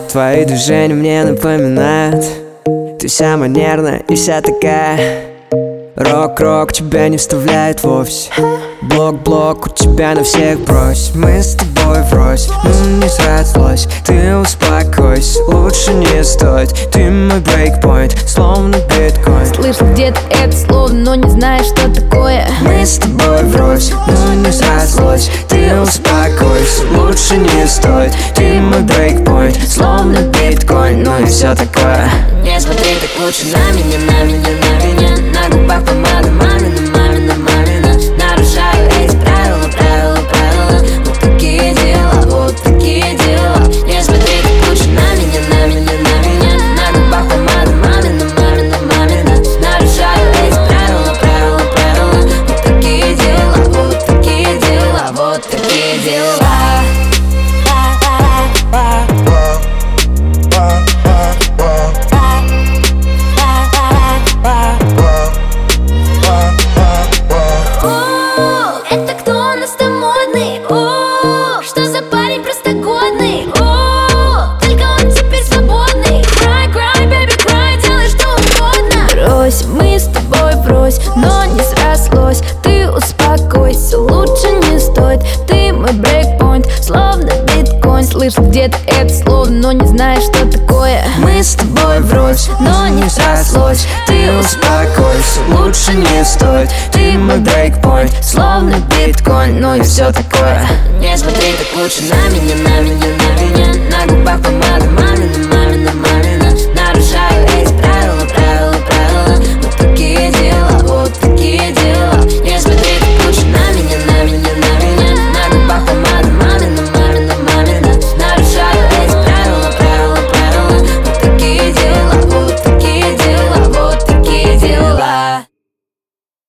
Твои движения мне напоминают, ты вся манерная и вся такая. Рок-рок тебя не вставляет вовсе. Блок-блок у тебя на всех брось. Мы с тобой врозь, ну не срослось. Ты успокойся, лучше не стоит. Ты мой брейкпоинт, словно биткоин. Слышал где-то это слово, но не знаешь, что такое. Мы с тобой врозь, ну не срослось. Ты успокойся, лучше не стоит. Ты мой брейкпоинт, словно биткоин, ну и все такое. Не смотри так лучше на меня, на меня, на меня. На губах помада мамина, мамина, мамина. Нарушаю эти правила, правила, правила. Вот такие дела, вот такие дела. Не смотри так лучше на меня, на меня, на меня. На губах помада мамина, мамина, мамина. Нарушаю эти правила, правила, правила. Вот такие дела, вот такие дела, вот такие дела. Мы с тобой врозь, но не срослось. Ты успокойся, лучше не стоит. Ты мой брейкпоинт, словно биткоин. Слышал где-то это слово, но не знаешь, что такое. Мы с тобой врозь, но не срослось. Ты успокойся, лучше не стоит. Ты мой брейкпоинт, словно биткоин, ну и все такое. Не смотри так лучше на меня, на меня, на меня. На губах помада мамина.